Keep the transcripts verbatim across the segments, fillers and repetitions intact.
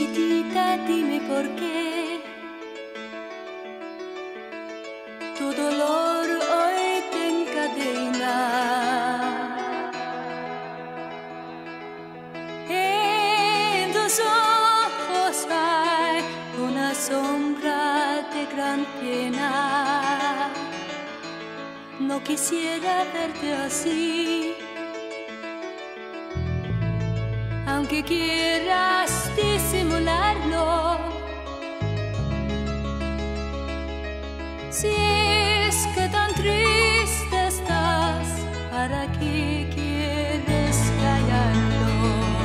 Chiquitita, dime por qué tu dolor hoy te encadena. En tus ojos hay una sombra de gran pena. No quisiera verte así, aunque quieras disimularlo. Si es que tan triste estás, ¿para qué quieres callarlo?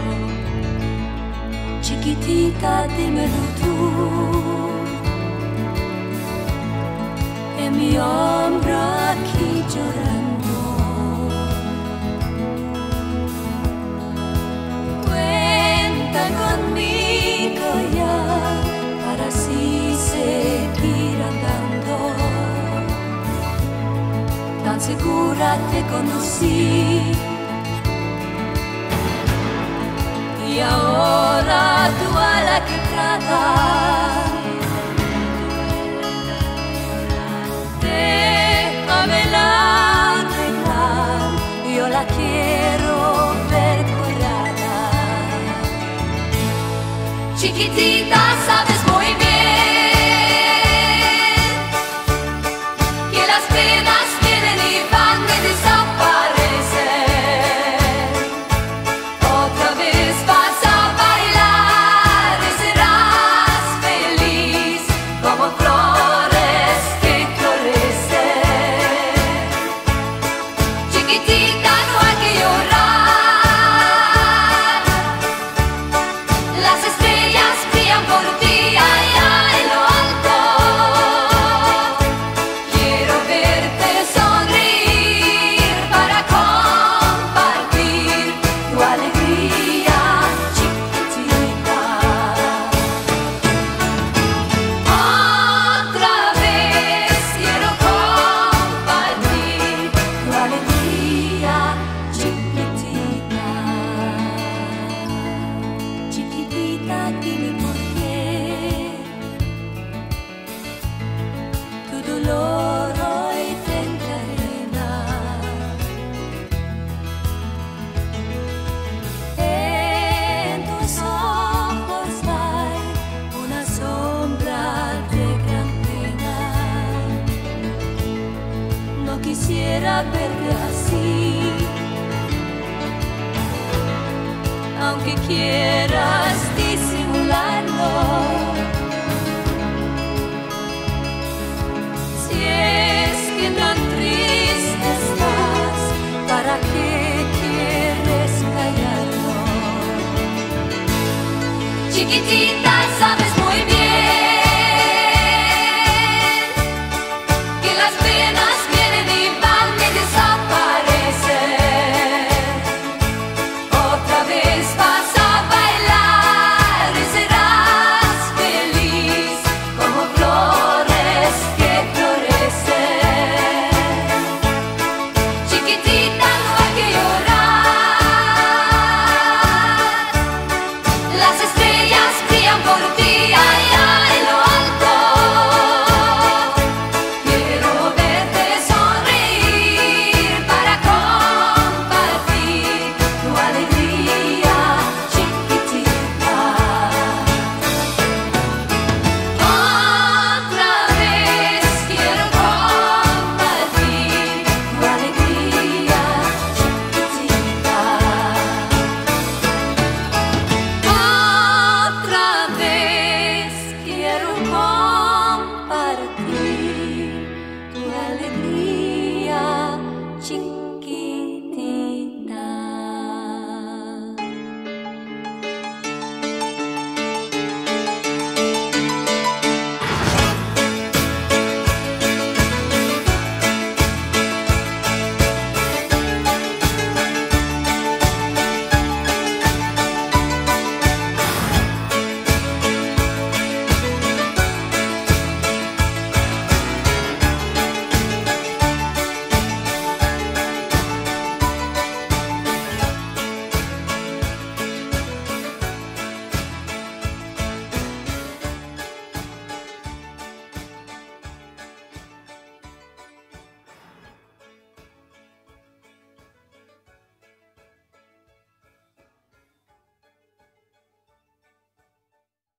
Chiquitita, dímelo tú, en mi hombro aquí llorando. Conmigo ya, para así seguir andando. Tan segura te conocí, y ahora tú a la quebrada. Déjamela arreglar, yo la quiero ver curada. Chiquitita, sabes muy bien que las penas vienen y van y desaparecen. Otra vez vas a bailar y serás feliz como flores que florecen. Chiquitita, no hay que llorar, las estrellas por ti allá en lo alto. Quiero verte sonreír para compartir tu alegría, chiquitita. Otra vez quiero compartir tu alegría, chiquitita. Chiquitita, dime por tu dolor hoy te encadena. En tus ojos hay una sombra de gran pena. No quisiera verte así, aunque quieras disimularlo. Tan triste estás, ¿para qué quieres callarlo? Chiquitita, sabes muy bien